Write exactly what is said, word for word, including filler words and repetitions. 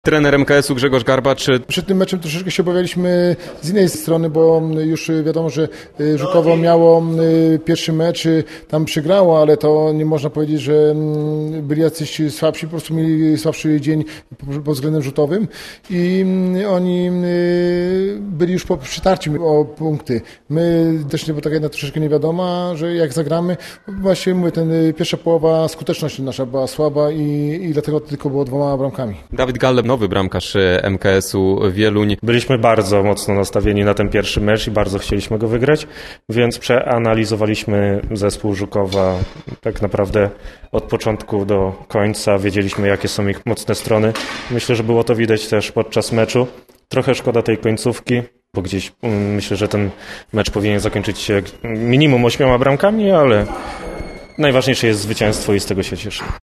Trener M K S u Grzegorz Garbacz. Przed tym meczem troszeczkę się obawialiśmy z innej strony, bo już wiadomo, że Żukowo miało pierwszy mecz, tam przegrało, ale to nie można powiedzieć, że byli jacyś słabsi, po prostu mieli słabszy dzień pod względem rzutowym i oni byli już po przytarciu o punkty. My też nie, bo tak jednak troszeczkę nie wiadomo, że jak zagramy, właśnie mówię, ten pierwsza połowa skuteczności nasza była słaba i, i dlatego tylko było dwoma bramkami. Dawid Gallem, nowy bramkarz M K S u Wieluń. Byliśmy bardzo mocno nastawieni na ten pierwszy mecz i bardzo chcieliśmy go wygrać, więc przeanalizowaliśmy zespół Żukowa tak naprawdę od początku do końca. Wiedzieliśmy, jakie są ich mocne strony. Myślę, że było to widać też podczas meczu. Trochę szkoda tej końcówki, bo gdzieś myślę, że ten mecz powinien zakończyć się minimum ośmioma bramkami, ale najważniejsze jest zwycięstwo i z tego się cieszę.